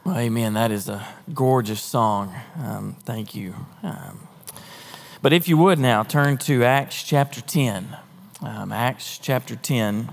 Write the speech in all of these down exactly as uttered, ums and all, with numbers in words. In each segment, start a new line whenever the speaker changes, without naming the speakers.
Well, amen. That is a gorgeous song. Um, thank you. Um, but if you would now turn to Acts chapter ten. Um, Acts chapter ten,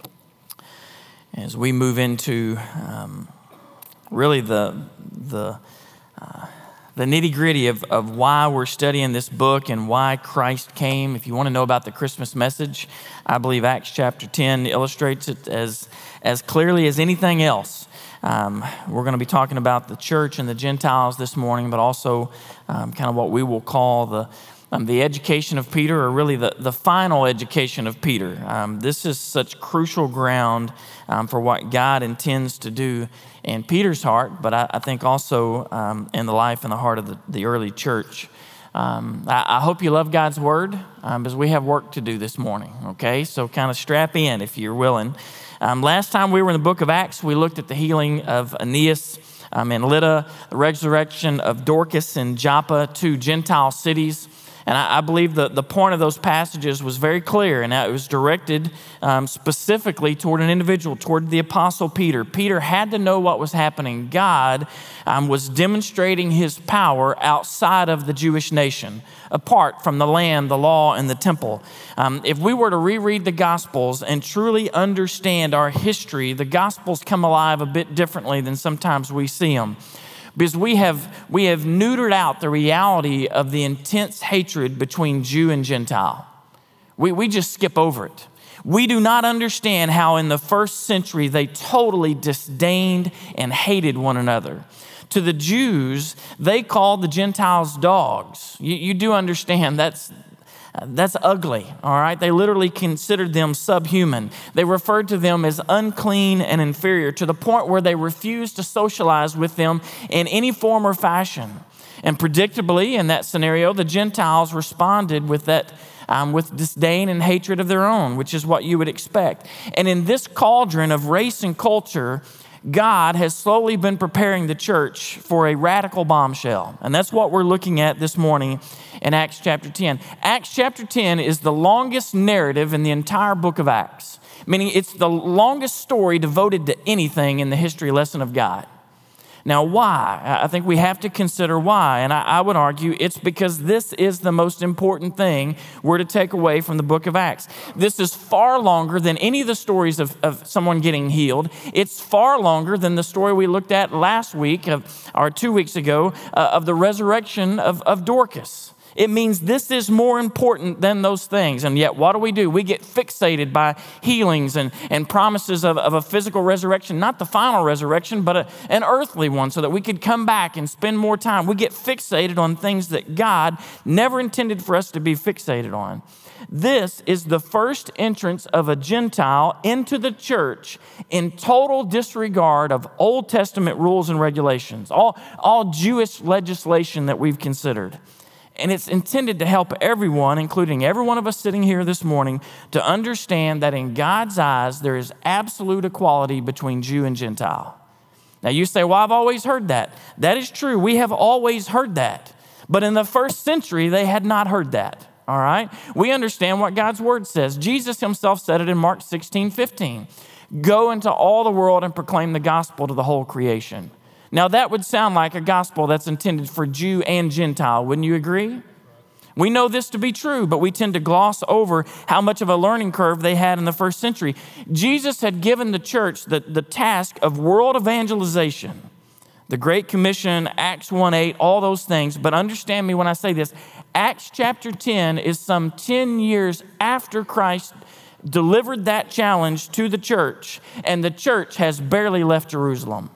as we move into um, really the the uh, the nitty gritty of, of why we're studying this book and why Christ came. If you want to know about the Christmas message, I believe Acts chapter ten illustrates it as as clearly as anything else. Um, we're going to be talking about the church and the Gentiles this morning, but also um, kind of what we will call the um, the education of Peter, or really the, the final education of Peter. Um, this is such crucial ground um, for what God intends to do in Peter's heart, but I, I think also um, in the life and the heart of the, the early church. Um, I, I hope you love God's word um, because we have work to do this morning, okay? So kind of strap in if you're willing. Um, last time we were in the book of Acts, we looked at the healing of Aeneas um, and Lydda, the resurrection of Dorcas and Joppa, two Gentile cities. And I, I believe the, the point of those passages was very clear, and it was directed um, specifically toward an individual, toward the Apostle Peter. Peter had to know what was happening. God um, was demonstrating his power outside of the Jewish nation, apart from the land, the law, and the temple. Um, if we were to reread the Gospels and truly understand our history, the Gospels come alive a bit differently than sometimes we see them. Because we have we have neutered out the reality of the intense hatred between Jew and Gentile. We, we just skip over it. We do not understand how in the first century they totally disdained and hated one another. To the Jews, they called the Gentiles dogs. You, you do understand that's That's ugly, all right? They literally considered them subhuman. They referred to them as unclean and inferior, to the point where they refused to socialize with them in any form or fashion. And predictably, in that scenario, the Gentiles responded with that um, with disdain and hatred of their own, which is what you would expect. And in this cauldron of race and culture, God has slowly been preparing the church for a radical bombshell. And that's what we're looking at this morning in Acts chapter ten. Acts chapter ten is the longest narrative in the entire book of Acts, meaning it's the longest story devoted to anything in the history lesson of God. Now, why? I think we have to consider why. And I, I would argue it's because this is the most important thing we're to take away from the book of Acts. This is far longer than any of the stories of, of someone getting healed. It's far longer than the story we looked at last week, of, or two weeks ago, uh, of the resurrection of, of Dorcas. It means this is more important than those things. And yet, what do we do? We get fixated by healings and, and promises of, of a physical resurrection, not the final resurrection, but a, an earthly one, so that we could come back and spend more time. We get fixated on things that God never intended for us to be fixated on. This is the first entrance of a Gentile into the church in total disregard of Old Testament rules and regulations, all, all Jewish legislation that we've considered. And it's intended to help everyone, including every one of us sitting here this morning, to understand that in God's eyes, there is absolute equality between Jew and Gentile. Now you say, well, I've always heard that. That is true. We have always heard that. But in the first century, they had not heard that. All right? We understand what God's word says. Jesus himself said it in Mark sixteen fifteen. Go into all the world and proclaim the gospel to the whole creation. Now, that would sound like a gospel that's intended for Jew and Gentile. Wouldn't you agree? We know this to be true, but we tend to gloss over how much of a learning curve they had in the first century. Jesus had given the church the, the task of world evangelization, the Great Commission, Acts one eight, all those things. But understand me when I say this. Acts chapter ten is some ten years after Christ delivered that challenge to the church, and the church has barely left Jerusalem.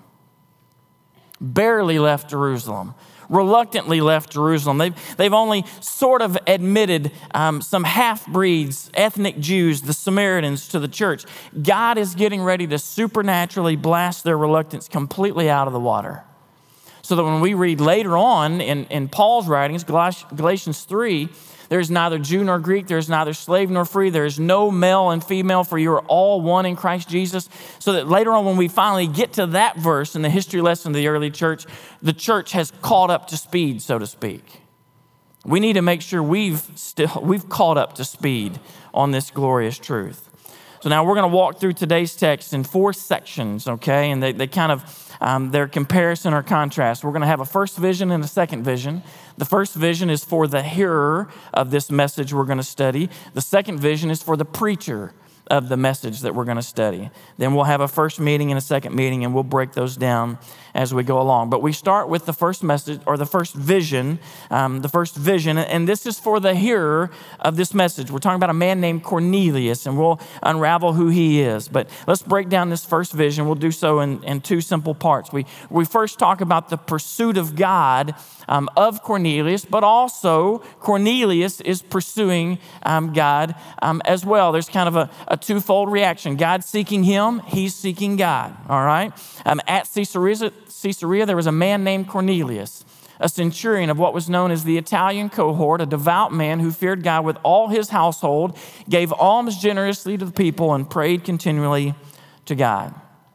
Barely left Jerusalem, reluctantly left Jerusalem. They've, they've only sort of admitted um, some half-breeds, ethnic Jews, the Samaritans, to the church. God is getting ready to supernaturally blast their reluctance completely out of the water. So that when we read later on in, in Paul's writings, Galatians three, there is neither Jew nor Greek, there is neither slave nor free, there is no male and female, for you are all one in Christ Jesus. So that later on when we finally get to that verse in the history lesson of the early church, the church has caught up to speed, so to speak. We need to make sure we've still we've caught up to speed on this glorious truth. So now we're going to walk through today's text in four sections, okay? And they, they kind of um, their comparison or contrast. We're going to have a first vision and a second vision. The first vision is for the hearer of this message we're going to study. The second vision is for the preacher of the message that we're going to study. Then we'll have a first meeting and a second meeting, and we'll break those down as we go along. But we start with the first message, or the first vision, um, the first vision, and this is for the hearer of this message. We're talking about a man named Cornelius, and we'll unravel who he is. But let's break down this first vision. We'll do so in, in two simple parts. We, we first talk about the pursuit of God um, of Cornelius, but also Cornelius is pursuing um, God um, as well. There's kind of a, a twofold reaction. God seeking him, he's seeking God, all right? Um, at Caesarea, Caesarea, there was a man named Cornelius, a centurion of what was known as the Italian cohort, a devout man who feared God with all his household, gave alms generously to the people, and prayed continually to God.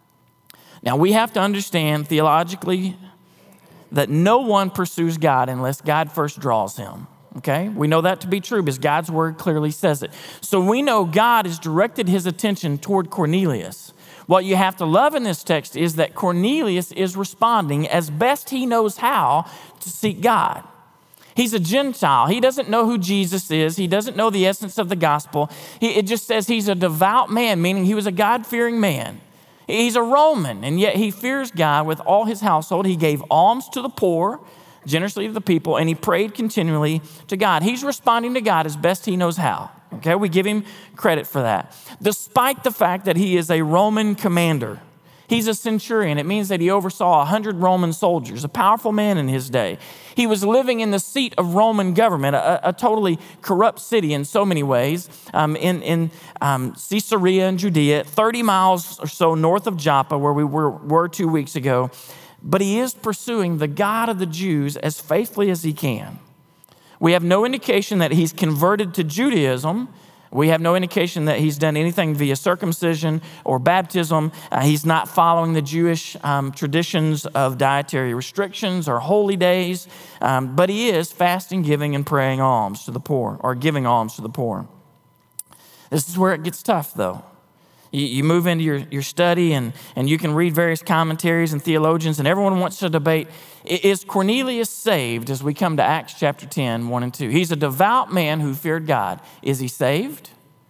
Now, we have to understand theologically that no one pursues God unless God first draws him. Okay, we know that to be true because God's word clearly says it. So we know God has directed his attention toward Cornelius. What you have to love in this text is that Cornelius is responding as best he knows how to seek God. He's a Gentile. He doesn't know who Jesus is. He doesn't know the essence of the gospel. He, it just says he's a devout man, meaning he was a God-fearing man. He's a Roman, and yet he fears God with all his household. He gave alms to the poor, generously to the people, and he prayed continually to God. He's responding to God as best he knows how. Okay, we give him credit for that. Despite the fact that he is a Roman commander, he's a centurion. It means that he oversaw a hundred Roman soldiers, a powerful man in his day. He was living in the seat of Roman government, a, a totally corrupt city in so many ways, um, in, in um, Caesarea in Judea, thirty miles or so north of Joppa, where we were, were two weeks ago. But he is pursuing the God of the Jews as faithfully as he can. We have no indication that he's converted to Judaism. We have no indication that he's done anything via circumcision or baptism. Uh, he's not following the Jewish um, traditions of dietary restrictions or holy days. Um, but he is fasting, giving, and praying alms to the poor, or giving alms to the poor. This is where it gets tough, though. You move into your, your study and, and you can read various commentaries and theologians, and everyone wants to debate, is Cornelius saved as we come to Acts chapter ten, one and two? He's a devout man who feared God. Is he saved?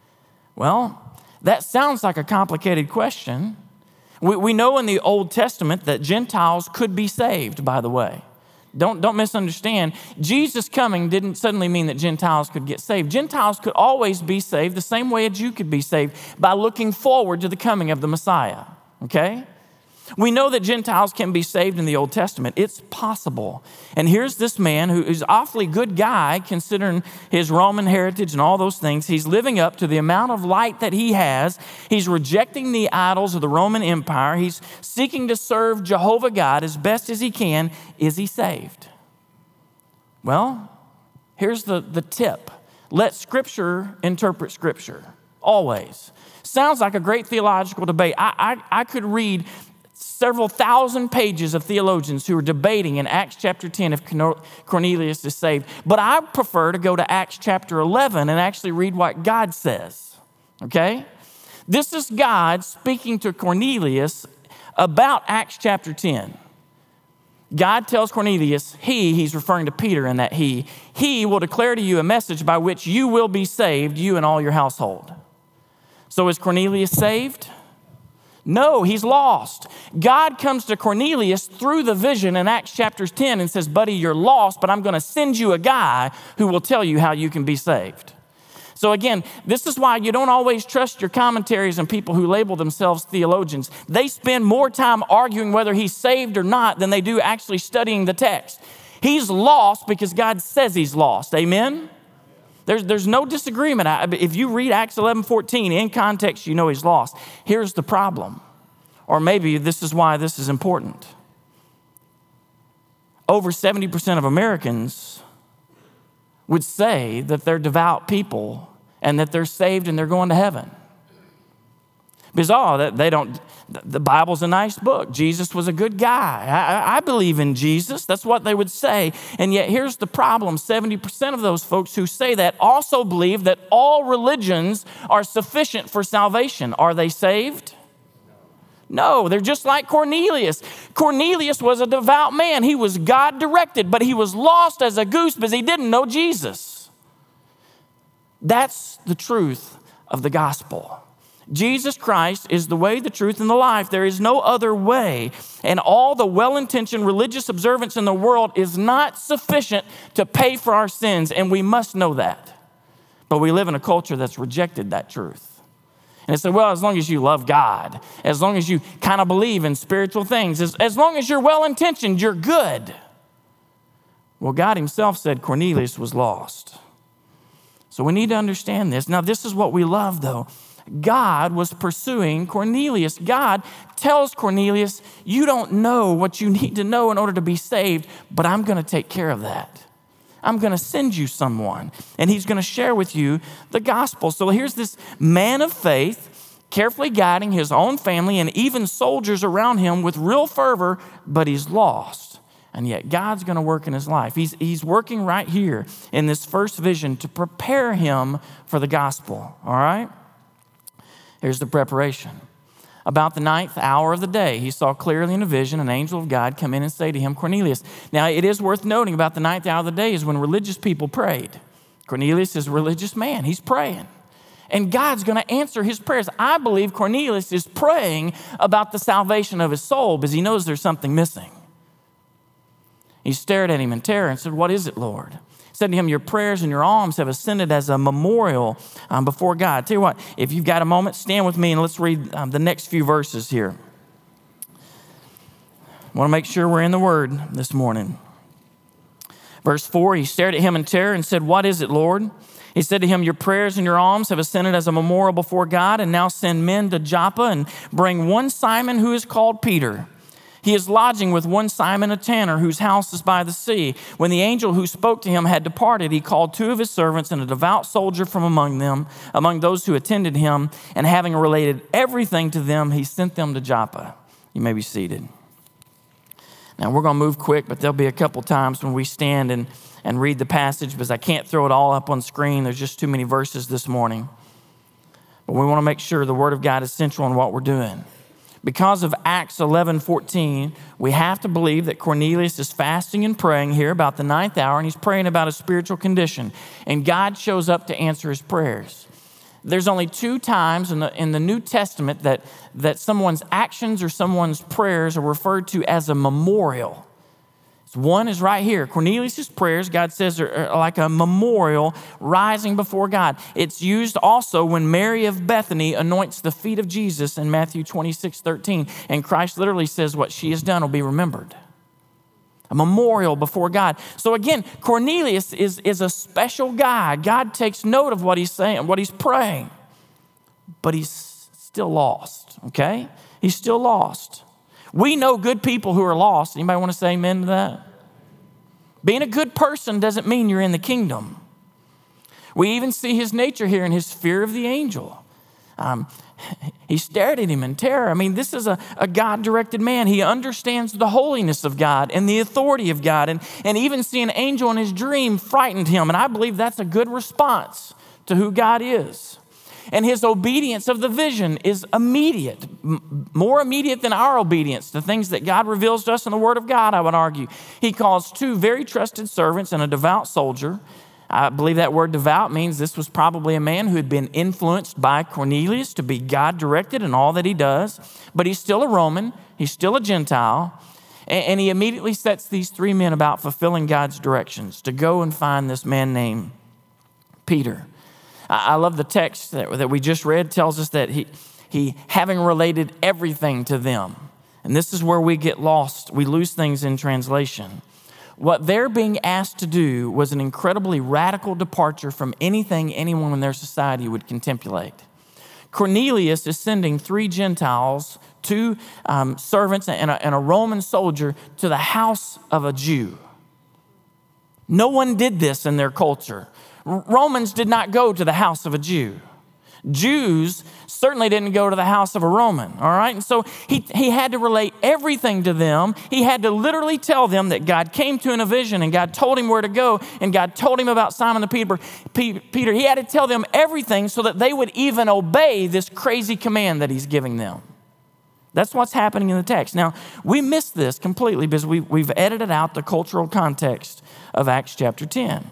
Well, that sounds like a complicated question. We, we know in the Old Testament that Gentiles could be saved, by the way. Don't, don't misunderstand. Jesus coming didn't suddenly mean that Gentiles could get saved. Gentiles could always be saved the same way a Jew could be saved, by looking forward to the coming of the Messiah, okay? We know that Gentiles can be saved in the Old Testament. It's possible. And here's this man who is awfully good guy considering his Roman heritage and all those things. He's living up to the amount of light that he has. He's rejecting the idols of the Roman Empire. He's seeking to serve Jehovah God as best as he can. Is he saved? Well, here's the, the tip. Let Scripture interpret Scripture, always. Sounds like a great theological debate. I, I, I could read several thousand pages of theologians who are debating in Acts chapter ten if Cornelius is saved. But I prefer to go to Acts chapter eleven and actually read what God says, okay? This is God speaking to Cornelius about Acts chapter ten. God tells Cornelius, he, he's referring to Peter in that he, he will declare to you a message by which you will be saved, you and all your household. So is Cornelius saved? No, he's lost. God comes to Cornelius through the vision in Acts chapter ten and says, buddy, you're lost, but I'm going to send you a guy who will tell you how you can be saved. So again, this is why you don't always trust your commentaries and people who label themselves theologians. They spend more time arguing whether he's saved or not than they do actually studying the text. He's lost because God says he's lost. Amen? There's, there's no disagreement. If you read Acts eleven fourteen in context, you know he's lost. Here's the problem. Or maybe this is why this is important. Over seventy percent of Americans would say that they're devout people and that they're saved and they're going to heaven. Because, oh, they don't, the Bible's a nice book. Jesus was a good guy. I, I believe in Jesus. That's what they would say. And yet here's the problem. seventy percent of those folks who say that also believe that all religions are sufficient for salvation. Are they saved? No, they're just like Cornelius. Cornelius was a devout man. He was God-directed, but he was lost as a goose because he didn't know Jesus. That's the truth of the gospel. Jesus Christ is the way, the truth, and the life. There is no other way. And all the well-intentioned religious observance in the world is not sufficient to pay for our sins, and we must know that. But we live in a culture that's rejected that truth. And it said, well, as long as you love God, as long as you kind of believe in spiritual things, as, as long as you're well-intentioned, you're good. Well, God himself said Cornelius was lost. So we need to understand this. Now, this is what we love, though. God was pursuing Cornelius. God tells Cornelius, you don't know what you need to know in order to be saved, but I'm going to take care of that. I'm going to send you someone, and he's going to share with you the gospel. So here's this man of faith, carefully guiding his own family and even soldiers around him with real fervor, but he's lost. And yet God's going to work in his life. He's, he's working right here in this first vision to prepare him for the gospel, all right? Here's the preparation. About the ninth hour of the day, he saw clearly in a vision an angel of God come in and say to him, Cornelius. Now, it is worth noting about the ninth hour of the day is when religious people prayed. Cornelius is a religious man. He's praying. And God's going to answer his prayers. I believe Cornelius is praying about the salvation of his soul because he knows there's something missing. He stared at him in terror and said, what is it, Lord? Said to him, your prayers and your alms have ascended as a memorial um, before God. Tell you what, if you've got a moment, stand with me and let's read um, the next few verses here. I want to make sure we're in the Word this morning. Verse four, he stared at him in terror and said, what is it, Lord? He said to him, your prayers and your alms have ascended as a memorial before God, and now send men to Joppa and bring one Simon who is called Peter. He is lodging with one Simon, a tanner, whose house is by the sea. When the angel who spoke to him had departed, he called two of his servants and a devout soldier from among them, among those who attended him, and having related everything to them, he sent them to Joppa. You may be seated. Now, we're going to move quick, but there'll be a couple times when we stand and, and read the passage because I can't throw it all up on screen. There's just too many verses this morning. But we want to make sure the Word of God is central in what we're doing. Because of Acts eleven fourteen, we have to believe that Cornelius is fasting and praying here about the ninth hour, and he's praying about his spiritual condition. And God shows up to answer his prayers. There's only two times in the, in the New Testament that, that someone's actions or someone's prayers are referred to as a memorial. One is right here. Cornelius' prayers, God says, are, are like a memorial rising before God. It's used also when Mary of Bethany anoints the feet of Jesus in Matthew twenty-six thirteen. And Christ literally says what she has done will be remembered. A memorial before God. So again, Cornelius is, is a special guy. God takes note of what he's saying, what he's praying. But he's still lost, okay? He's still lost. We know good people who are lost. Anybody want to say amen to that? Being a good person doesn't mean you're in the kingdom. We even see his nature here in his fear of the angel. Um, he stared at him in terror. I mean, this is a, a God-directed man. He understands the holiness of God and the authority of God. And, and even seeing an angel in his dream frightened him. And I believe that's a good response to who God is. And his obedience of the vision is immediate, m- more immediate than our obedience to things that God reveals to us in the Word of God, I would argue. He calls two very trusted servants and a devout soldier. I believe that word devout means this was probably a man who had been influenced by Cornelius to be God-directed in all that he does. But he's still a Roman. He's still a Gentile. And, and he immediately sets these three men about fulfilling God's directions to go and find this man named Peter. I love the text that, that we just read tells us that he, he, having related everything to them. And this is where we get lost. We lose things in translation. What they're being asked to do was an incredibly radical departure from anything anyone in their society would contemplate. Cornelius is sending three Gentiles, two um, servants and a, and a Roman soldier to the house of a Jew. No one did this in their culture. Romans did not go to the house of a Jew. Jews certainly didn't go to the house of a Roman, all right? And so he, he had to relate everything to them. He had to literally tell them that God came to him in a vision and God told him where to go and God told him about Simon the Peter. Peter. He had to tell them everything so that they would even obey this crazy command that he's giving them. That's what's happening in the text. Now, we miss this completely because we, we've edited out the cultural context of Acts chapter ten.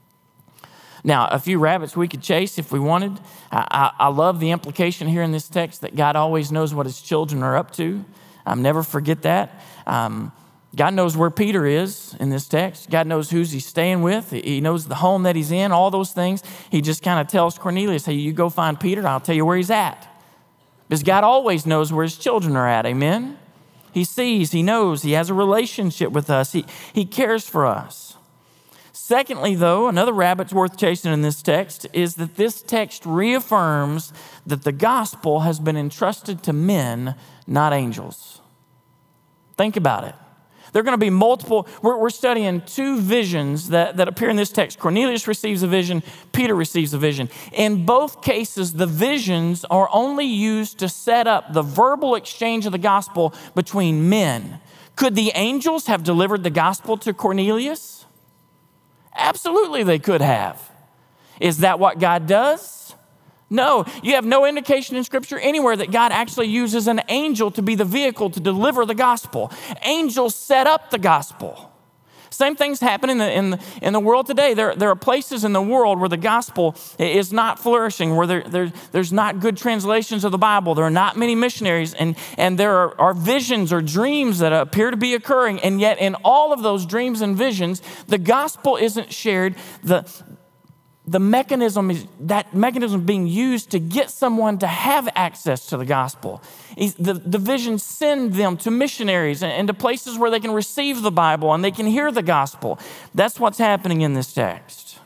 Now, a few rabbits we could chase if we wanted. I, I, I love the implication here in this text that God always knows what his children are up to. I'll never forget that. Um, God knows where Peter is in this text. God knows who's he's staying with. He knows the home that he's in, all those things. He just kind of tells Cornelius, hey, you go find Peter, and I'll tell you where he's at. Because God always knows where his children are at, amen? He sees, he knows, he has a relationship with us. He, he cares for us. Secondly, though, another rabbit's worth chasing in this text is that this text reaffirms that the gospel has been entrusted to men, not angels. Think about it. There are going to be multiple, we're, we're studying two visions that, that appear in this text. Cornelius receives a vision, Peter receives a vision. In both cases, the visions are only used to set up the verbal exchange of the gospel between men. Could the angels have delivered the gospel to Cornelius? Absolutely, they could have. Is that what God does? No, you have no indication in Scripture anywhere that God actually uses an angel to be the vehicle to deliver the gospel. Angels set up the gospel. Same things happen in the, in the, in the world today. There, there are places in the world where the gospel is not flourishing, where there, there, there's not good translations of the Bible. There are not many missionaries, and, and there are, are visions or dreams that appear to be occurring, and yet in all of those dreams and visions, the gospel isn't shared. The The mechanism is that mechanism being used to get someone to have access to the gospel. The, the visions send them to missionaries and, and to places where they can receive the Bible and they can hear the gospel. That's what's happening in this text.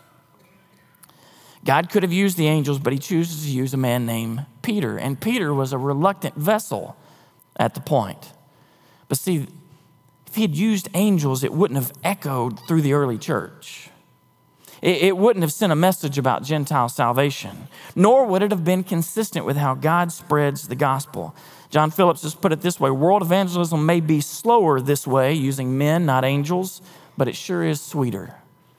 God could have used the angels, but he chooses to use a man named Peter. And Peter was a reluctant vessel at the point. But see, if he had used angels, it wouldn't have echoed through the early church. It wouldn't have sent a message about Gentile salvation, nor would it have been consistent with how God spreads the gospel. John Phillips has put it this way: world evangelism may be slower this way, using men, not angels, but it sure is sweeter.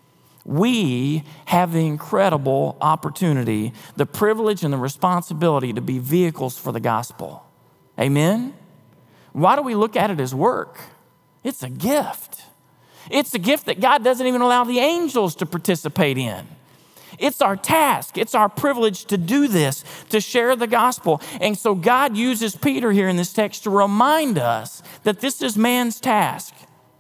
We have the incredible opportunity, the privilege and the responsibility to be vehicles for the gospel. Amen? Why do we look at it as work? It's a gift. It's a gift that God doesn't even allow the angels to participate in. It's our task. It's our privilege to do this, to share the gospel. And so God uses Peter here in this text to remind us that this is man's task.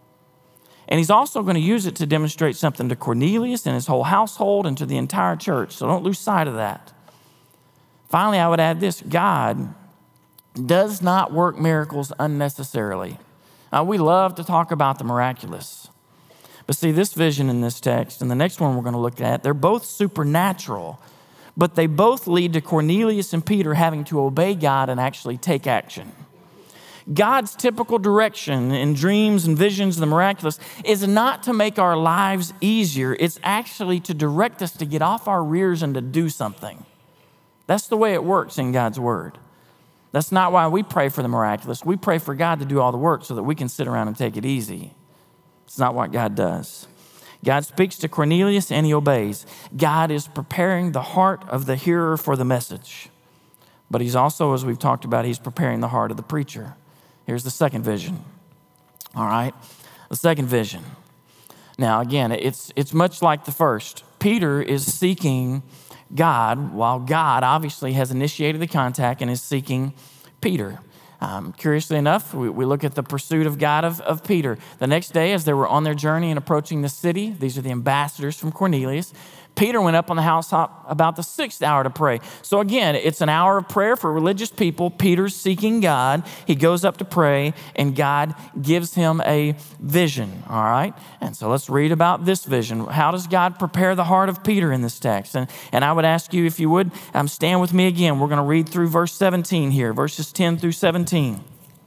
And he's also going to use it to demonstrate something to Cornelius and his whole household and to the entire church. So don't lose sight of that. Finally, I would add this: God does not work miracles unnecessarily. Uh, we love to talk about the miraculous. But see, this vision in this text and the next one we're going to look at, they're both supernatural, but they both lead to Cornelius and Peter having to obey God and actually take action. God's typical direction in dreams and visions and the miraculous is not to make our lives easier. It's actually to direct us to get off our rears and to do something. That's the way it works in God's word. That's not why we pray for the miraculous. We pray for God to do all the work so that we can sit around and take it easy. It's not what God does. God speaks to Cornelius and he obeys. God is preparing the heart of the hearer for the message. But he's also, as we've talked about, he's preparing the heart of the preacher. Here's the second vision. All right, the second vision. Now, again, it's, it's much like the first. Peter is seeking God, while God obviously has initiated the contact and is seeking Peter. Um, curiously enough, we, we look at the pursuit of God of, of Peter. The next day, as they were on their journey and approaching the city, these are the ambassadors from Cornelius, Peter went up on the housetop about the sixth hour to pray. So again, it's an hour of prayer for religious people. Peter's seeking God. He goes up to pray, and God gives him a vision, all right? And so let's read about this vision. How does God prepare the heart of Peter in this text? And, and I would ask you, if you would, um, stand with me again. We're going to read through verse seventeen here, verses ten through seventeen.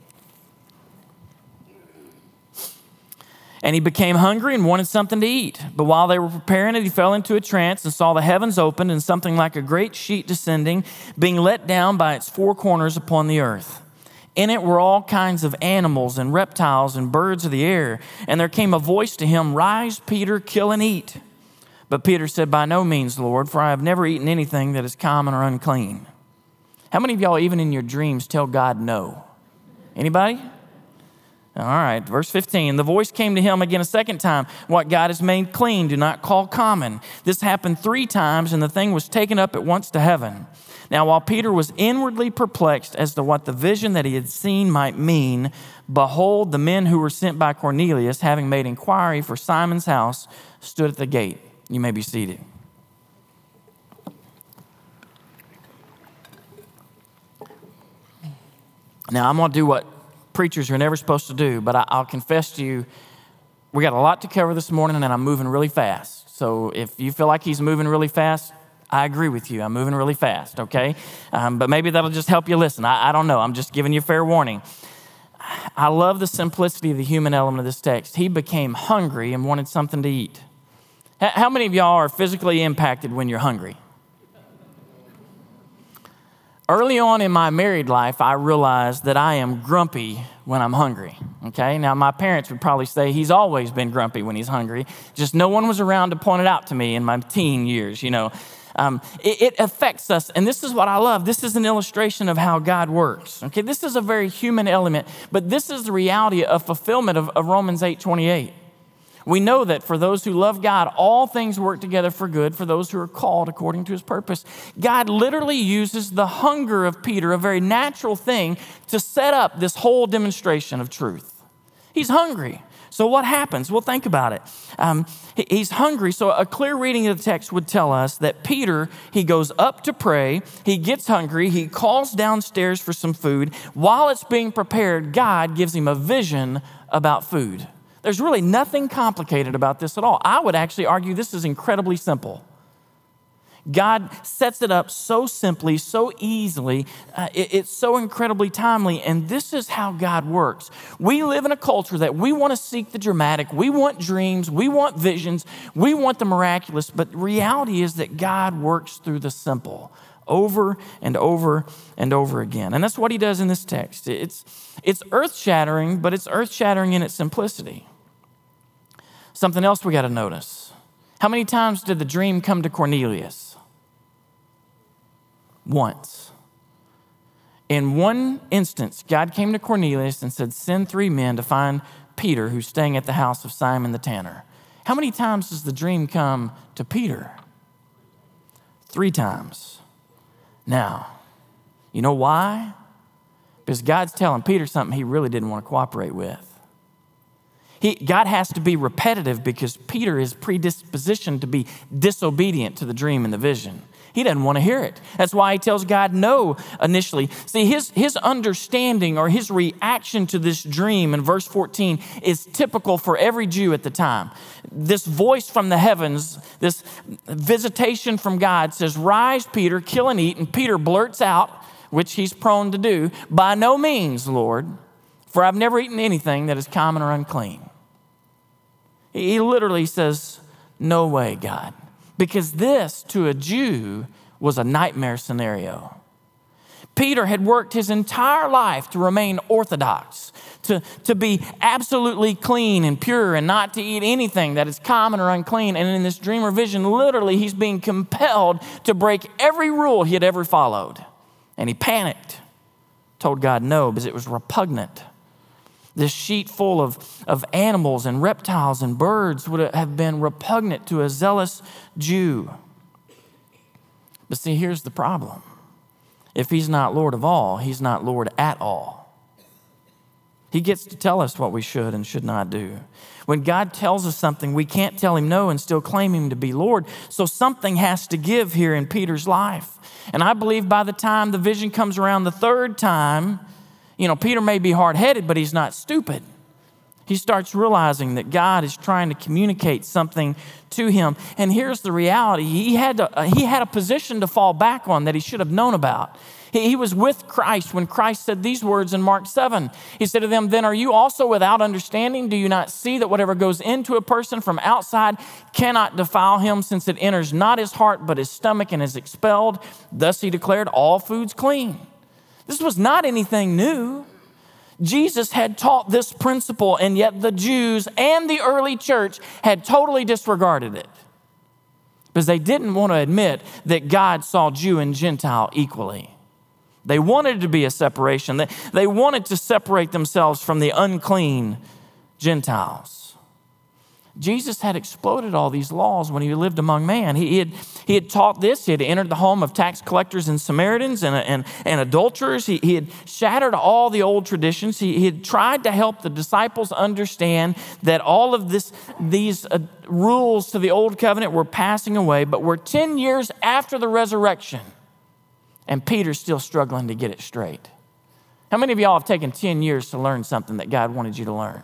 And he became hungry and wanted something to eat. But while they were preparing it, he fell into a trance and saw the heavens opened and something like a great sheet descending, being let down by its four corners upon the earth. In it were all kinds of animals and reptiles and birds of the air. And there came a voice to him, "Rise, Peter, kill and eat." But Peter said, "By no means, Lord, for I have never eaten anything that is common or unclean." How many of y'all, even in your dreams, tell God no? Anybody? All right, verse fifteen, the voice came to him again a second time. What God has made clean, do not call common. This happened three times, and the thing was taken up at once to heaven. Now, while Peter was inwardly perplexed as to what the vision that he had seen might mean, behold, the men who were sent by Cornelius, having made inquiry for Simon's house, stood at the gate. You may be seated. Now, I'm going to do what preachers are never supposed to do, but I, I'll confess to you, we got a lot to cover this morning, and I'm moving really fast. So if you feel like he's moving really fast, I agree with you. I'm moving really fast, okay? Um, but maybe that'll just help you listen. I, I don't know. I'm just giving you fair warning. I love the simplicity of the human element of this text. He became hungry and wanted something to eat. H- how many of y'all are physically impacted when you're hungry? Early on in my married life, I realized that I am grumpy when I'm hungry, okay? Now, my parents would probably say he's always been grumpy when he's hungry. Just no one was around to point it out to me in my teen years, you know. Um, it, it affects us, and this is what I love. This is an illustration of how God works, okay? This is a very human element, but this is the reality of fulfillment of, of Romans eight twenty-eight. We know that for those who love God, all things work together for good for those who are called according to his purpose. God literally uses the hunger of Peter, a very natural thing, to set up this whole demonstration of truth. He's hungry. So what happens? Well, think about it. Um, he's hungry. So a clear reading of the text would tell us that Peter, he goes up to pray. He gets hungry. He calls downstairs for some food. While it's being prepared, God gives him a vision about food. There's really nothing complicated about this at all. I would actually argue this is incredibly simple. God sets it up so simply, so easily. Uh, it, it's so incredibly timely, and this is how God works. We live in a culture that we want to seek the dramatic. We want dreams. We want visions. We want the miraculous, but the reality is that God works through the simple over and over and over again. And that's what he does in this text. It's, it's earth-shattering, but it's earth-shattering in its simplicity. Something else we got to notice. How many times did the dream come to Cornelius? Once. In one instance, God came to Cornelius and said, send three men to find Peter, who's staying at the house of Simon the tanner. How many times does the dream come to Peter? Three times. Now, you know why? Because God's telling Peter something he really didn't want to cooperate with. He, God has to be repetitive because Peter is predispositioned to be disobedient to the dream and the vision. He doesn't want to hear it. That's why he tells God no initially. See, his, his understanding or his reaction to this dream in verse fourteen is typical for every Jew at the time. This voice from the heavens, this visitation from God says, rise, Peter, kill and eat. And Peter blurts out, which he's prone to do, by no means, Lord, for I've never eaten anything that is common or unclean. He literally says, no way, God. Because this, to a Jew, was a nightmare scenario. Peter had worked his entire life to remain orthodox, to, to be absolutely clean and pure and not to eat anything that is common or unclean. And in this dream or vision, literally, he's being compelled to break every rule he had ever followed. And he panicked, told God no, because it was repugnant. This sheet full of, of animals and reptiles and birds would have been repugnant to a zealous Jew. But see, here's the problem. If he's not Lord of all, he's not Lord at all. He gets to tell us what we should and should not do. When God tells us something, we can't tell him no and still claim him to be Lord. So something has to give here in Peter's life. And I believe by the time the vision comes around the third time, you know, Peter may be hard-headed, but he's not stupid. He starts realizing that God is trying to communicate something to him. And here's the reality. He had, to, uh, he had a position to fall back on that he should have known about. He, he was with Christ when Christ said these words in Mark seven. He said to them, then are you also without understanding? Do you not see that whatever goes into a person from outside cannot defile him, since it enters not his heart but his stomach and is expelled? Thus he declared, all food's clean. This was not anything new. Jesus had taught this principle, and yet the Jews and the early church had totally disregarded it because they didn't want to admit that God saw Jew and Gentile equally. They wanted to be a separation. They, they wanted to separate themselves from the unclean Gentiles. Jesus had exploded all these laws when he lived among man. He, he, had, he had taught this. He had entered the home of tax collectors and Samaritans and, and, and adulterers. He, he had shattered all the old traditions. He, he had tried to help the disciples understand that all of this, these uh, rules to the old covenant were passing away, but we're ten years after the resurrection, and Peter's still struggling to get it straight. How many of y'all have taken ten years to learn something that God wanted you to learn?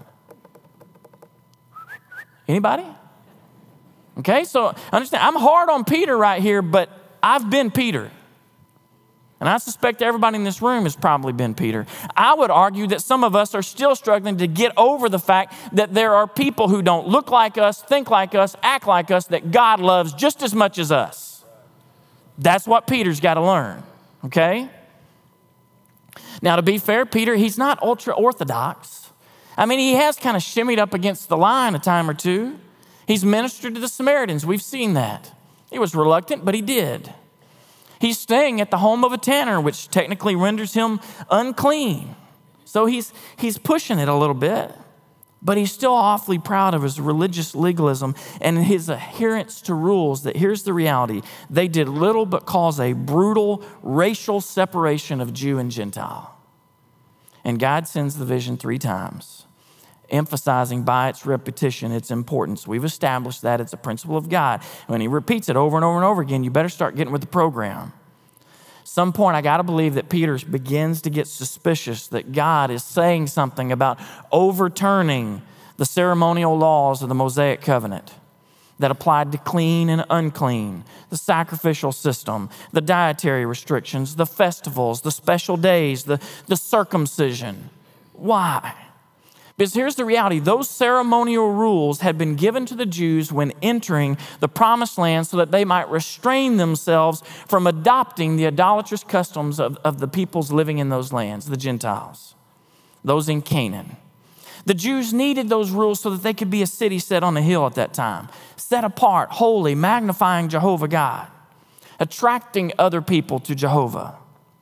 Anybody? Okay, so understand, I'm hard on Peter right here, but I've been Peter. And I suspect everybody in this room has probably been Peter. I would argue that some of us are still struggling to get over the fact that there are people who don't look like us, think like us, act like us, that God loves just as much as us. That's what Peter's got to learn, okay? Now, to be fair, Peter, he's not ultra-Orthodox. I mean, he has kind of shimmied up against the line a time or two. He's ministered to the Samaritans. We've seen that. He was reluctant, but he did. He's staying at the home of a tanner, which technically renders him unclean. So he's, he's pushing it a little bit, but he's still awfully proud of his religious legalism and his adherence to rules that, here's the reality, they did little but cause a brutal racial separation of Jew and Gentile. And God sends the vision three times, emphasizing by its repetition its importance. We've established that it's a principle of God. When he repeats it over and over and over again, you better start getting with the program. Some point, I got to believe that Peter begins to get suspicious that God is saying something about overturning the ceremonial laws of the Mosaic covenant that applied to clean and unclean, the sacrificial system, the dietary restrictions, the festivals, the special days, the, the circumcision. Why? Because here's the reality. Those ceremonial rules had been given to the Jews when entering the promised land so that they might restrain themselves from adopting the idolatrous customs of, of the peoples living in those lands, the Gentiles, those in Canaan. The Jews needed those rules so that they could be a city set on a hill at that time, set apart, holy, magnifying Jehovah God, attracting other people to Jehovah.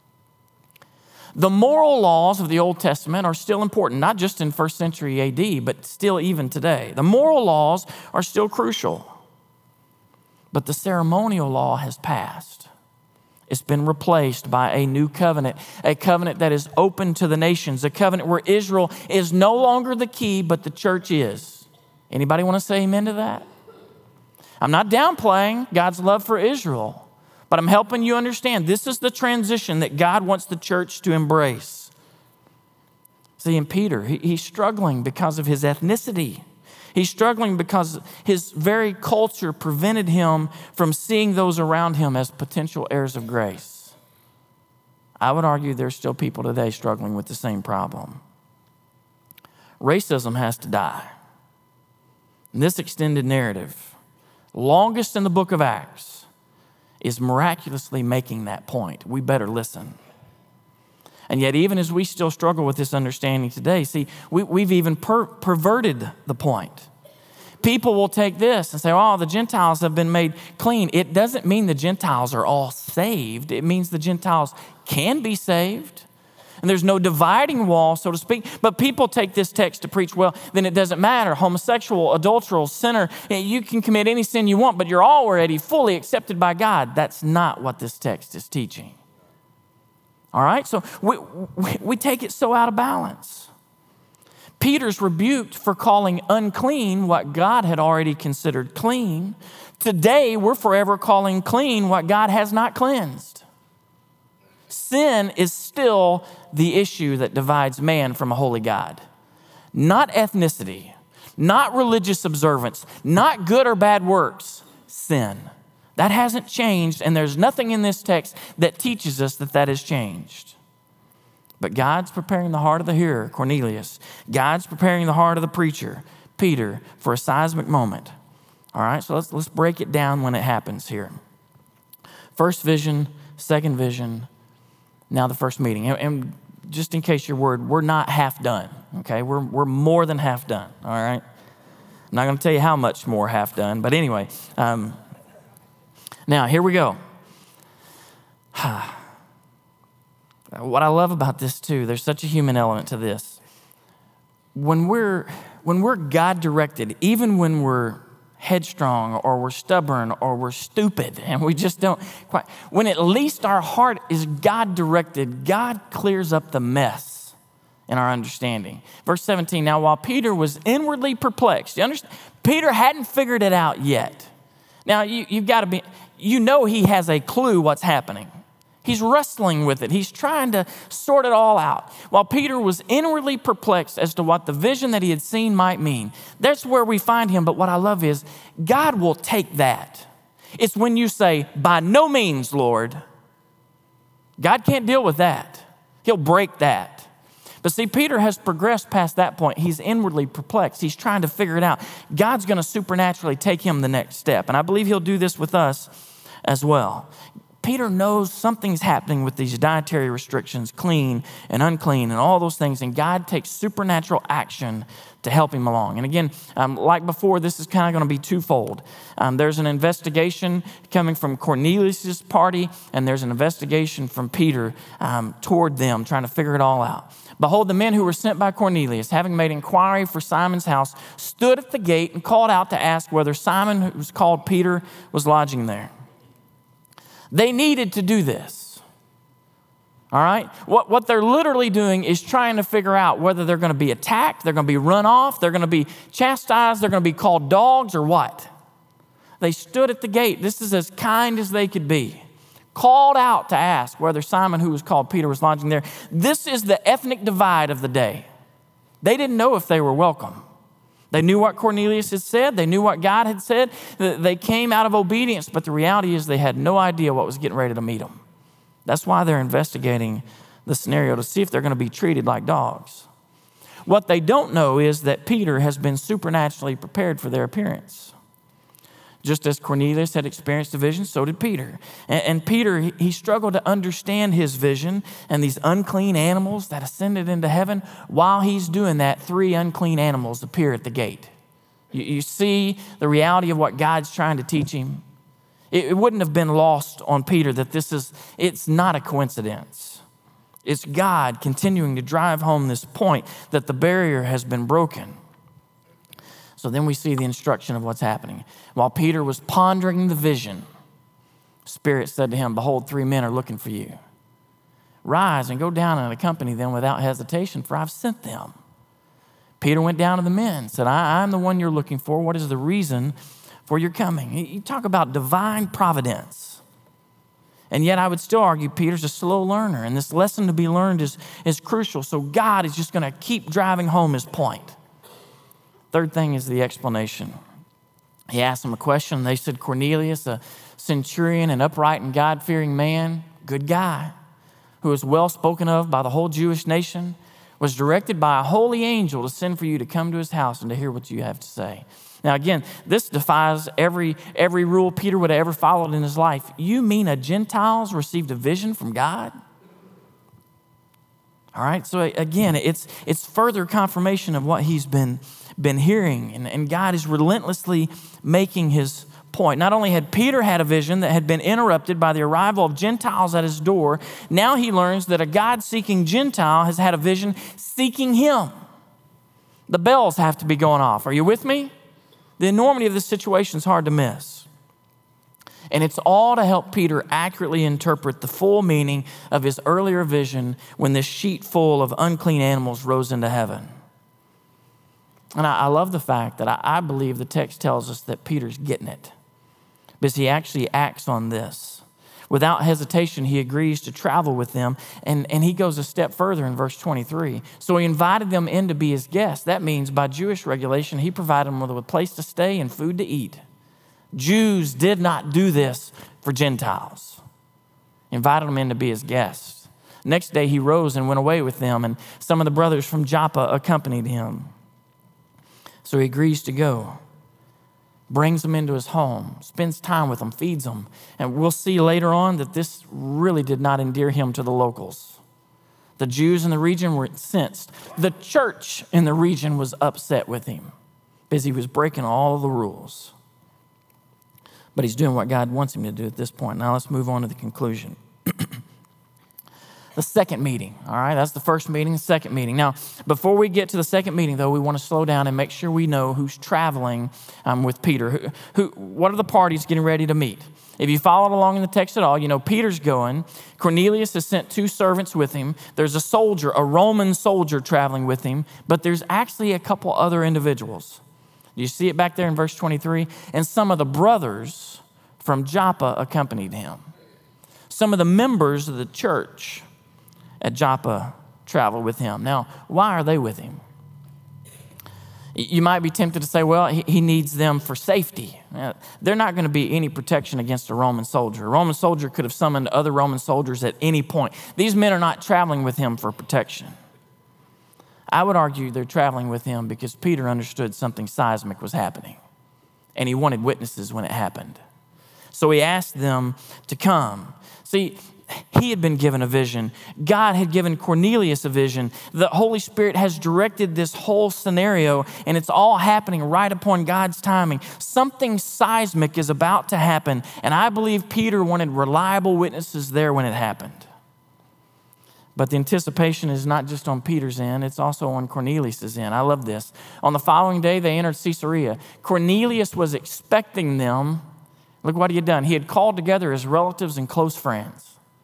The moral laws of the Old Testament are still important, not just in first century A D, but still even today. The moral laws are still crucial, but the ceremonial law has passed. It's been replaced by a new covenant, a covenant that is open to the nations, a covenant where Israel is no longer the key, but the church is. Anybody want to say amen to that? I'm not downplaying God's love for Israel, but I'm helping you understand this is the transition that God wants the church to embrace. See, in Peter, he, he's struggling because of his ethnicity. He's struggling because his very culture prevented him from seeing those around him as potential heirs of grace. I would argue there's still people today struggling with the same problem. Racism has to die. And this extended narrative, longest in the book of Acts, is miraculously making that point. We better listen. And yet, even as we still struggle with this understanding today, see, we, we've even per- perverted the point. People will take this and say, oh, the Gentiles have been made clean. It doesn't mean the Gentiles are all saved. It means the Gentiles can be saved. And there's no dividing wall, so to speak. But people take this text to preach, well, then it doesn't matter. Homosexual, adulteral, sinner, you can commit any sin you want, but you're already fully accepted by God. That's not what this text is teaching. All right, so we, we, we take it so out of balance. Peter's rebuked for calling unclean what God had already considered clean. Today, we're forever calling clean what God has not cleansed. Sin is still the issue that divides man from a holy God. Not ethnicity, not religious observance, not good or bad works, sin. That hasn't changed, and there's nothing in this text that teaches us that that has changed. But God's preparing the heart of the hearer, Cornelius. God's preparing the heart of the preacher, Peter, for a seismic moment. All right, so let's, let's break it down when it happens here. First vision, second vision, now the first meeting. And, and just in case you're worried, we're not half done, okay? We're, we're more than half done, all right? I'm not going to tell you how much more half done, but anyway. Um, now, here we go. What I love about this too, there's such a human element to this. When we're, when we're God-directed, even when we're headstrong or we're stubborn or we're stupid and we just don't quite, when at least our heart is God-directed, God clears up the mess in our understanding. Verse seventeen, now while Peter was inwardly perplexed, you understand? Peter hadn't figured it out yet. Now you, you've got to be, you know he has a clue what's happening. He's wrestling with it. He's trying to sort it all out. While Peter was inwardly perplexed as to what the vision that he had seen might mean. That's where we find him. But what I love is God will take that. It's when you say, by no means, Lord. God can't deal with that. He'll break that. But see, Peter has progressed past that point. He's inwardly perplexed. He's trying to figure it out. God's going to supernaturally take him the next step. And I believe he'll do this with us as well. Peter knows something's happening with these dietary restrictions, clean and unclean and all those things, and God takes supernatural action to help him along. And again, um, like before, this is kind of going to be twofold. Um, there's an investigation coming from Cornelius' party, and there's an investigation from Peter um, toward them, trying to figure it all out. Behold, the men who were sent by Cornelius, having made inquiry for Simon's house, stood at the gate and called out to ask whether Simon, who was called Peter, was lodging there. They needed to do this, all right? What, what they're literally doing is trying to figure out whether they're going to be attacked, they're going to be run off, they're going to be chastised, they're going to be called dogs or what. They stood at the gate. This is as kind as they could be. Called out to ask whether Simon, who was called Peter, was lodging there. This is the ethnic divide of the day. They didn't know if they were welcome. They knew what Cornelius had said. They knew what God had said. They came out of obedience, but the reality is they had no idea what was getting ready to meet them. That's why they're investigating the scenario to see if they're going to be treated like dogs. What they don't know is that Peter has been supernaturally prepared for their appearance. Just as Cornelius had experienced a vision, so did Peter. And, and Peter, he, he struggled to understand his vision and these unclean animals that ascended into heaven. While he's doing that, three unclean animals appear at the gate. You, you see the reality of what God's trying to teach him. It, it wouldn't have been lost on Peter that this is, it's not a coincidence. It's God continuing to drive home this point that the barrier has been broken. So then we see the instruction of what's happening. While Peter was pondering the vision, Spirit said to him, behold, three men are looking for you. Rise and go down and accompany them without hesitation, for I've sent them. Peter went down to the men and said, I, I'm the one you're looking for. What is the reason for your coming? You talk about divine providence. And yet I would still argue Peter's a slow learner, and this lesson to be learned is, is crucial. So God is just going to keep driving home his point. Third thing is the explanation. He asked them a question. They said, Cornelius, a centurion, an upright and God-fearing man, good guy, who was well spoken of by the whole Jewish nation, was directed by a holy angel to send for you to come to his house and to hear what you have to say. Now, again, this defies every, every rule Peter would have ever followed in his life. You mean a Gentiles received a vision from God? All right, so again, it's, it's further confirmation of what he's been been hearing, and, and God is relentlessly making his point. Not only had Peter had a vision that had been interrupted by the arrival of Gentiles at his door, now he learns that a God-seeking Gentile has had a vision seeking him. The bells have to be going off. Are you with me? The enormity of this situation is hard to miss. And it's all to help Peter accurately interpret the full meaning of his earlier vision when this sheet full of unclean animals rose into heaven. And I, I love the fact that I, I believe the text tells us that Peter's getting it, because he actually acts on this. Without hesitation, he agrees to travel with them, and, and he goes a step further in verse twenty-three. So he invited them in to be his guests. That means by Jewish regulation, he provided them with a place to stay and food to eat. Jews did not do this for Gentiles. He invited them in to be his guests. Next day, he rose and went away with them, and some of the brothers from Joppa accompanied him. So he agrees to go, brings them into his home, spends time with them, feeds them. And we'll see later on that this really did not endear him to the locals. The Jews in the region were incensed. The church in the region was upset with him because he was breaking all of the rules. But he's doing what God wants him to do at this point. Now let's move on to the conclusion. the second meeting, all right? That's the first meeting, the second meeting. Now, before we get to the second meeting, though, we want to slow down and make sure we know who's traveling um, with Peter. Who, who, what are the parties getting ready to meet? If you followed along in the text at all, you know Peter's going. Cornelius has sent two servants with him. There's a soldier, a Roman soldier traveling with him, but there's actually a couple other individuals. You see it back there in verse twenty-three? And some of the brothers from Joppa accompanied him. Some of the members of the church at Joppa traveled with him. Now, why are they with him? You might be tempted to say, well, he needs them for safety. They're not going to be any protection against a Roman soldier. A Roman soldier could have summoned other Roman soldiers at any point. These men are not traveling with him for protection. I would argue they're traveling with him because Peter understood something seismic was happening, and he wanted witnesses when it happened. So he asked them to come. See, he had been given a vision. God had given Cornelius a vision. The Holy Spirit has directed this whole scenario, and it's all happening right upon God's timing. Something seismic is about to happen, and I believe Peter wanted reliable witnesses there when it happened. But the anticipation is not just on Peter's end, it's also on Cornelius' end. I love this. On the following day, they entered Caesarea. Cornelius was expecting them. Look what he had done. He had called together his relatives and close friends.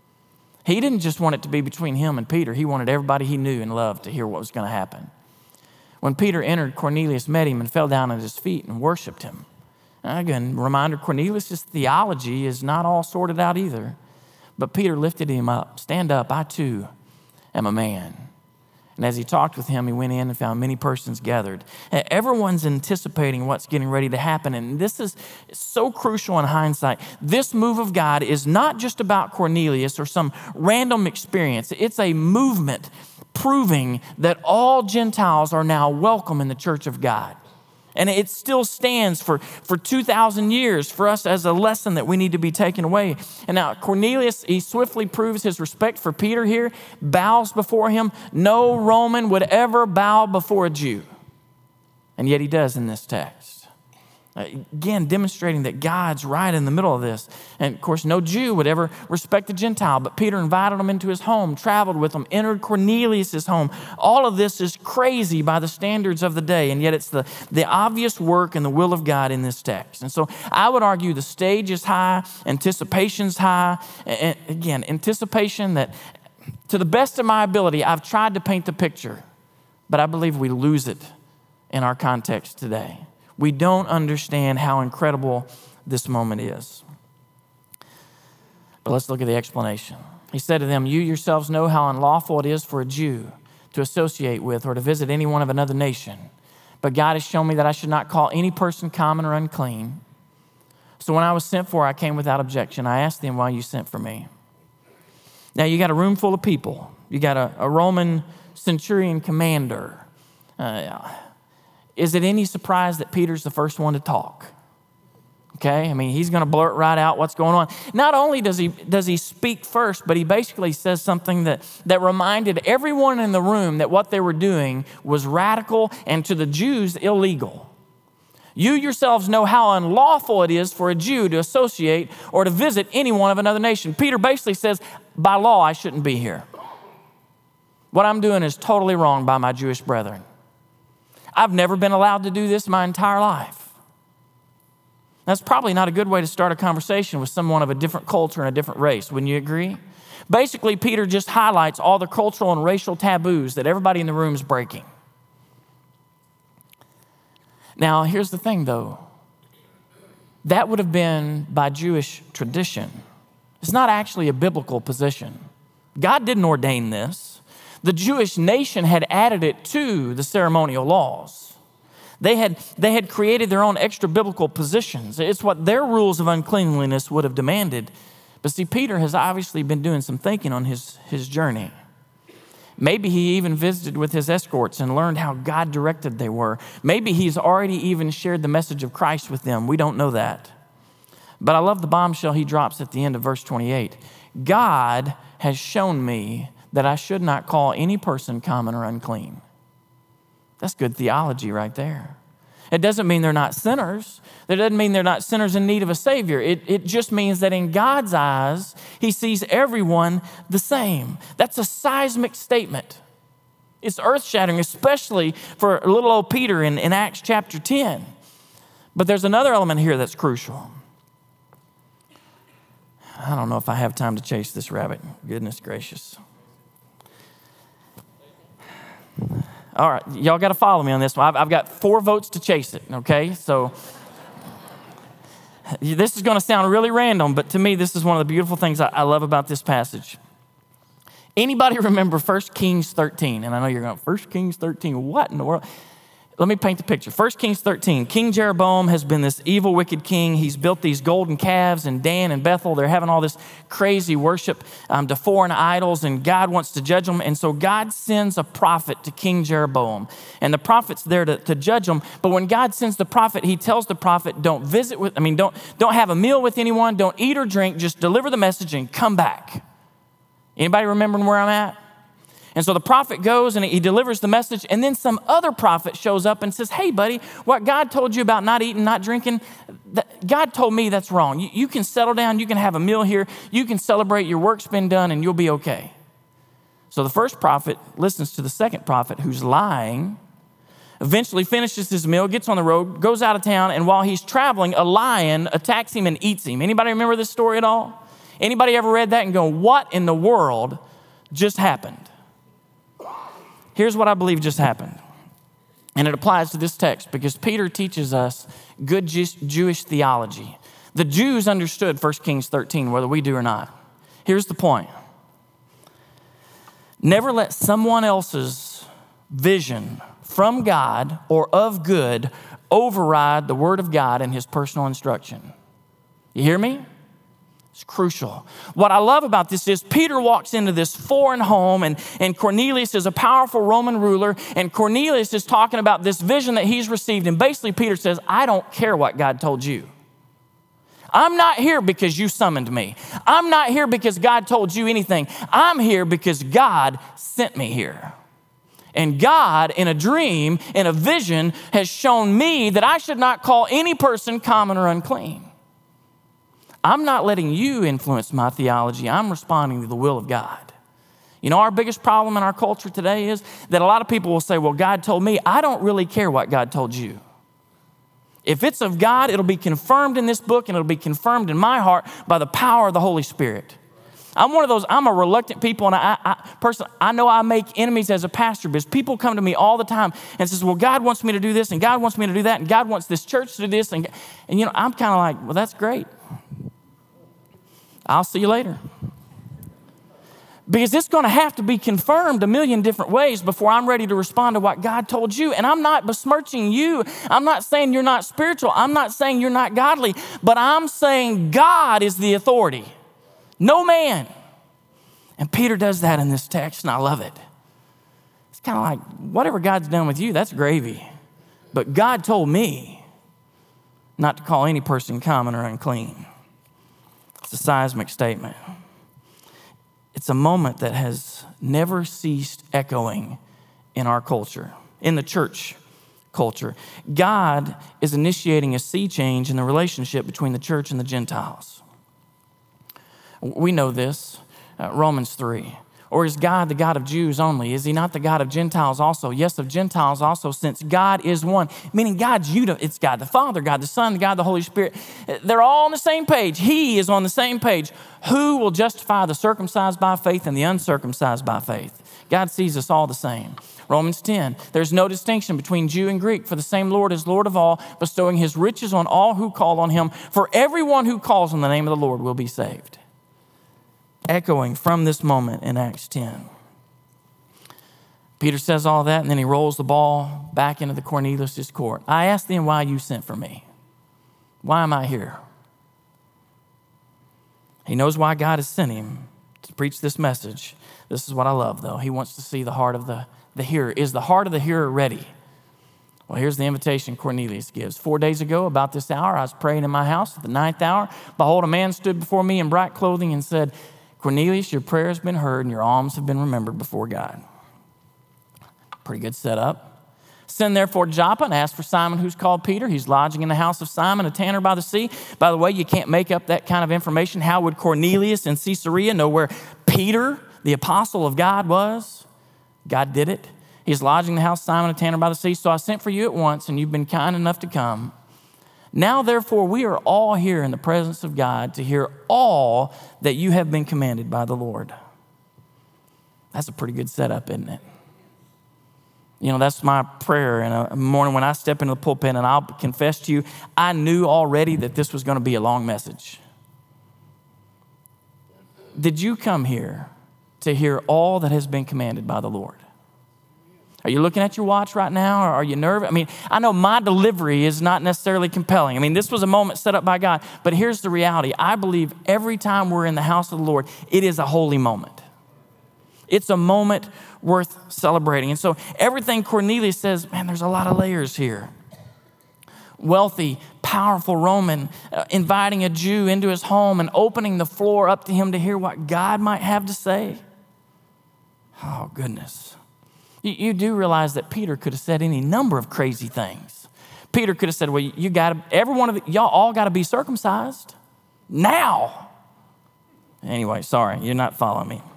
He didn't just want it to be between him and Peter. He wanted everybody he knew and loved to hear what was going to happen. When Peter entered, Cornelius met him and fell down at his feet and worshiped him. And again, reminder, Cornelius' theology is not all sorted out either. But Peter lifted him up. Stand up, I too am a man. And as he talked with him, he went in and found many persons gathered. Everyone's anticipating what's getting ready to happen. And this is so crucial in hindsight. This move of God is not just about Cornelius or some random experience. It's a movement proving that all Gentiles are now welcome in the church of God. And it still stands for, for two thousand years for us as a lesson that we need to be taken away. And now Cornelius, he swiftly proves his respect for Peter here, bows before him. No Roman would ever bow before a Jew. And yet he does in this text. Again, demonstrating that God's right in the middle of this. And of course, no Jew would ever respect a Gentile, but Peter invited him into his home, traveled with him, entered Cornelius' home. All of this is crazy by the standards of the day, and yet it's the, the obvious work and the will of God in this text. And so I would argue the stage is high, anticipation's high. And again, anticipation that to the best of my ability, I've tried to paint the picture, but I believe we lose it in our context today. We don't understand how incredible this moment is. But let's look at the explanation. He said to them, you yourselves know how unlawful it is for a Jew to associate with or to visit anyone of another nation. But God has shown me that I should not call any person common or unclean. So when I was sent for, I came without objection. I asked them why you sent for me. Now you got a room full of people. You got a, a Roman centurion commander. Uh, Is it any surprise that Peter's the first one to talk? Okay, I mean, he's going to blurt right out what's going on. Not only does he does he speak first, but he basically says something that, that reminded everyone in the room that what they were doing was radical and to the Jews illegal. You yourselves know how unlawful it is for a Jew to associate or to visit anyone of another nation. Peter basically says, by law, I shouldn't be here. What I'm doing is totally wrong by my Jewish brethren. I've never been allowed to do this my entire life. That's probably not a good way to start a conversation with someone of a different culture and a different race. Wouldn't you agree? Basically, Peter just highlights all the cultural and racial taboos that everybody in the room is breaking. Now, here's the thing, though. That would have been by Jewish tradition. It's not actually a biblical position. God didn't ordain this. The Jewish nation had added it to the ceremonial laws. They had, they had created their own extra biblical positions. It's what their rules of uncleanliness would have demanded. But see, Peter has obviously been doing some thinking on his, his journey. Maybe he even visited with his escorts and learned how God directed they were. Maybe he's already even shared the message of Christ with them. We don't know that. But I love the bombshell he drops at the end of verse twenty-eight. God has shown me that I should not call any person common or unclean. That's good theology right there. It doesn't mean they're not sinners. That doesn't mean they're not sinners in need of a Savior. It, it just means that in God's eyes, he sees everyone the same. That's a seismic statement. It's earth-shattering, especially for little old Peter in, in Acts chapter ten. But there's another element here that's crucial. I don't know if I have time to chase this rabbit. Goodness gracious. All right, y'all got to follow me on this one. I've, I've got four votes to chase it, okay? So this is going to sound really random, but to me, this is one of the beautiful things I, I love about this passage. Anybody remember First Kings thirteen? And I know you're going, First Kings thirteen, what in the world? Let me paint the picture. First Kings thirteen, King Jeroboam has been this evil, wicked king. He's built these golden calves in Dan and Bethel. They're having all this crazy worship um, to foreign idols, and God wants to judge them. And so God sends a prophet to King Jeroboam. And the prophet's there to, to judge them. But when God sends the prophet, he tells the prophet, don't visit with, I mean, don't, don't have a meal with anyone. Don't eat or drink. Just deliver the message and come back. Anybody remembering where I'm at? And so the prophet goes and he delivers the message, and then some other prophet shows up and says, hey, buddy, what God told you about not eating, not drinking, that, God told me that's wrong. You, you can settle down. You can have a meal here. You can celebrate. Your work's been done, and you'll be okay. So the first prophet listens to the second prophet who's lying, eventually finishes his meal, gets on the road, goes out of town, and while he's traveling, a lion attacks him and eats him. Anybody remember this story at all? Anybody ever read that and go, what in the world just happened? Here's what I believe just happened. And it applies to this text because Peter teaches us good Jewish theology. The Jews understood First Kings thirteen, whether we do or not. Here's the point. Never let someone else's vision from God or of good override the Word of God and his personal instruction. You hear me? It's crucial. What I love about this is Peter walks into this foreign home, and, and Cornelius is a powerful Roman ruler, and Cornelius is talking about this vision that he's received. And basically Peter says, I don't care what God told you. I'm not here because you summoned me. I'm not here because God told you anything. I'm here because God sent me here. And God, in a dream, in a vision, has shown me that I should not call any person common or unclean. I'm not letting you influence my theology. I'm responding to the will of God. You know, our biggest problem in our culture today is that a lot of people will say, well, God told me. I don't really care what God told you. If it's of God, it'll be confirmed in this book, and it'll be confirmed in my heart by the power of the Holy Spirit. I'm one of those, I'm a reluctant people, and I, I person, I know I make enemies as a pastor because people come to me all the time and says, well, God wants me to do this, and God wants me to do that, and God wants this church to do this. And, and you know, I'm kind of like, well, that's great. I'll see you later. Because it's going to have to be confirmed a million different ways before I'm ready to respond to what God told you. And I'm not besmirching you. I'm not saying you're not spiritual. I'm not saying you're not godly. But I'm saying God is the authority, no man. And Peter does that in this text, and I love it. It's kind of like, whatever God's done with you, that's gravy. But God told me not to call any person common or unclean. It's a seismic statement. It's a moment that has never ceased echoing in our culture, in the church culture. God is initiating a sea change in the relationship between the church and the Gentiles. We know this, uh, Romans three. Or is God the God of Jews only? Is he not the God of Gentiles also? Yes, of Gentiles also, since God is one. Meaning God's unit. It's God the Father, God the Son, God the Holy Spirit. They're all on the same page. He is on the same page. Who will justify the circumcised by faith and the uncircumcised by faith? God sees us all the same. Romans ten, there's no distinction between Jew and Greek, for the same Lord is Lord of all, bestowing his riches on all who call on him. For everyone who calls on the name of the Lord will be saved. Echoing from this moment in Acts ten. Peter says all that, and then he rolls the ball back into the Cornelius' court. I asked them why you sent for me. Why am I here? He knows why God has sent him to preach this message. This is what I love, though. He wants to see the heart of the, the hearer. Is the heart of the hearer ready? Well, here's the invitation Cornelius gives. Four days ago, about this hour, I was praying in my house at the ninth hour. Behold, a man stood before me in bright clothing and said, Cornelius, your prayer has been heard and your alms have been remembered before God. Pretty good setup. Send therefore to Joppa and ask for Simon who's called Peter. He's lodging in the house of Simon, a tanner by the sea. By the way, you can't make up that kind of information. How would Cornelius in Caesarea know where Peter, the apostle of God, was? God did it. He's lodging in the house of Simon, a tanner by the sea. So I sent for you at once, and you've been kind enough to come. Now, therefore, we are all here in the presence of God to hear all that you have been commanded by the Lord. That's a pretty good setup, isn't it? You know, that's my prayer in a morning when I step into the pulpit, and I'll confess to you, I knew already that this was going to be a long message. Did you come here to hear all that has been commanded by the Lord? Are you looking at your watch right now, or are you nervous? I mean, I know my delivery is not necessarily compelling. I mean, this was a moment set up by God, but here's the reality. I believe every time we're in the house of the Lord, it is a holy moment. It's a moment worth celebrating. And so everything Cornelius says, man, there's a lot of layers here. Wealthy, powerful Roman, uh, inviting a Jew into his home and opening the floor up to him to hear what God might have to say. Oh, goodness. You, you do realize that Peter could have said any number of crazy things. Peter could have said, well, you got to, every one of the, y'all all got to be circumcised now. Anyway, sorry, you're not following me.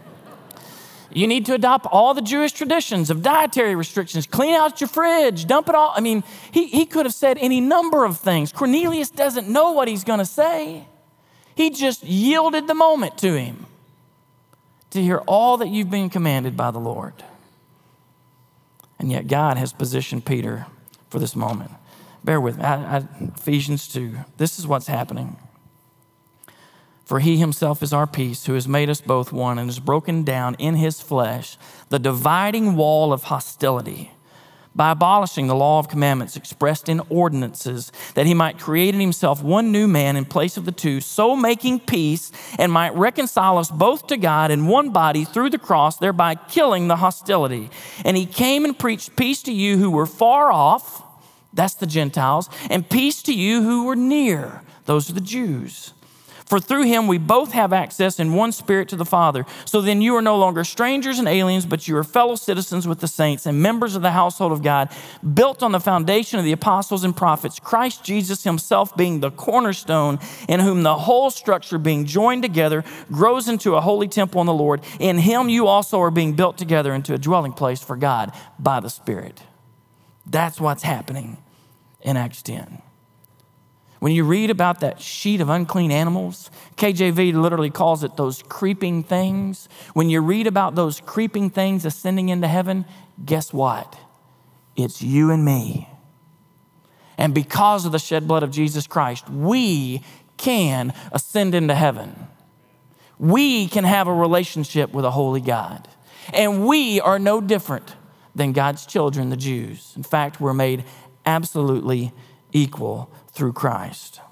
You need to adopt all the Jewish traditions of dietary restrictions. Clean out your fridge. Dump it all. I mean, he, he could have said any number of things. Cornelius doesn't know what he's going to say. He just yielded the moment to him to hear all that you've been commanded by the Lord. And yet God has positioned Peter for this moment. Bear with me. I, I, Ephesians two. This is what's happening. For he himself is our peace, who has made us both one and has broken down in his flesh the dividing wall of hostility by abolishing the law of commandments expressed in ordinances, that he might create in himself one new man in place of the two, so making peace, and might reconcile us both to God in one body through the cross, thereby killing the hostility. And he came and preached peace to you who were far off, that's the Gentiles, and peace to you who were near, those are the Jews. For through him we both have access in one spirit to the Father. So then you are no longer strangers and aliens, but you are fellow citizens with the saints and members of the household of God, built on the foundation of the apostles and prophets, Christ Jesus himself being the cornerstone, in whom the whole structure being joined together grows into a holy temple in the Lord. In him you also are being built together into a dwelling place for God by the Spirit. That's what's happening in Acts ten. When you read about that sheet of unclean animals, K J V literally calls it those creeping things. When you read about those creeping things ascending into heaven, guess what? It's you and me. And because of the shed blood of Jesus Christ, we can ascend into heaven. We can have a relationship with a holy God. And we are no different than God's children, the Jews. In fact, we're made absolutely equal through Christ.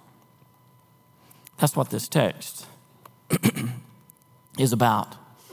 That's what this text is about.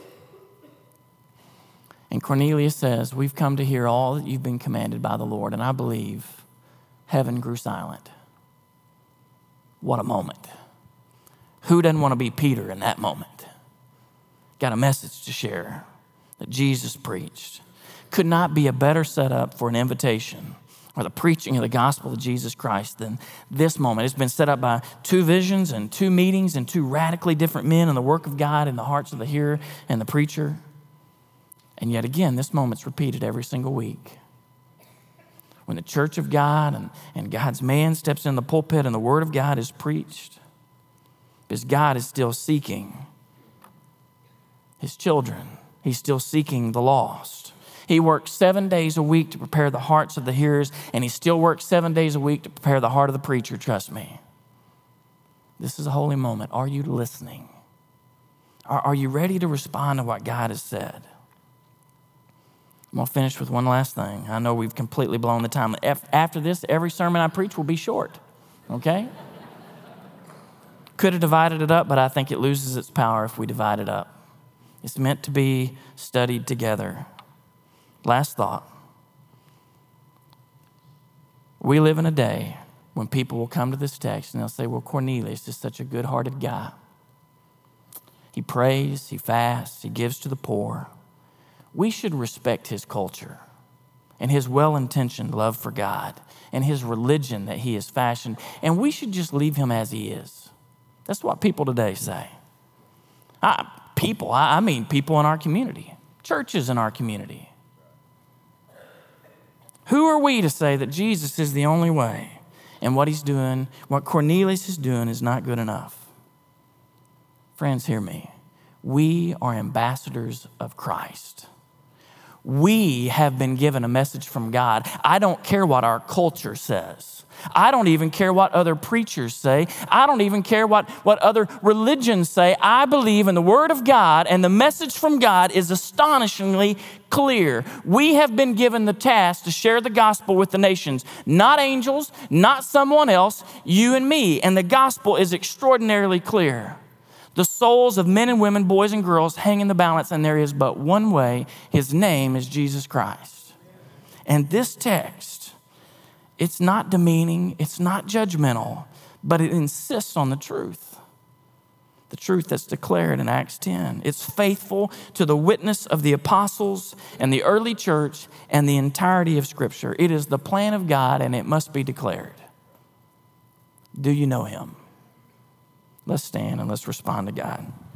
And Cornelius says, we've come to hear all that you've been commanded by the Lord. And I believe heaven grew silent. What a moment. Who doesn't want to be Peter in that moment? Got a message to share that Jesus preached. Could not be a better setup for an invitation or the preaching of the gospel of Jesus Christ than this moment. It's been set up by two visions and two meetings and two radically different men in the work of God in the hearts of the hearer and the preacher. And yet again, this moment's repeated every single week. When the church of God and, and God's man steps in the pulpit and the word of God is preached, because God is still seeking his children. He's still seeking the lost. He works seven days a week to prepare the hearts of the hearers, and he still works seven days a week to prepare the heart of the preacher, trust me. This is a holy moment. Are you listening? Are, are you ready to respond to what God has said? I'm going to finish with one last thing. I know we've completely blown the time. After this, every sermon I preach will be short, okay? Could have divided it up, but I think it loses its power if we divide it up. It's meant to be studied together. Last thought. We live in a day when people will come to this text and they'll say, well, Cornelius is such a good-hearted guy. He prays, he fasts, he gives to the poor. We should respect his culture. and his well-intentioned love for God and his religion that he has fashioned. And we should just leave him as he is. That's what people today say. I, people, I, I mean people in our community, churches in our community. Who are we to say that Jesus is the only way and what he's doing, what Cornelius is doing is not good enough? Friends, hear me. We are ambassadors of Christ. We have been given a message from God. I don't care what our culture says. I don't even care what other preachers say. I don't even care what, what other religions say. I believe in the Word of God, and the message from God is astonishingly clear. We have been given the task to share the gospel with the nations, not angels, not someone else, you and me. And the gospel is extraordinarily clear. The souls of men and women, boys and girls hang in the balance, and there is but one way. His name is Jesus Christ. And this text, it's not demeaning, it's not judgmental, but it insists on the truth. The truth that's declared in Acts ten. It's faithful to the witness of the apostles and the early church and the entirety of Scripture. It is the plan of God, and it must be declared. Do you know him? Let's stand and let's respond to God.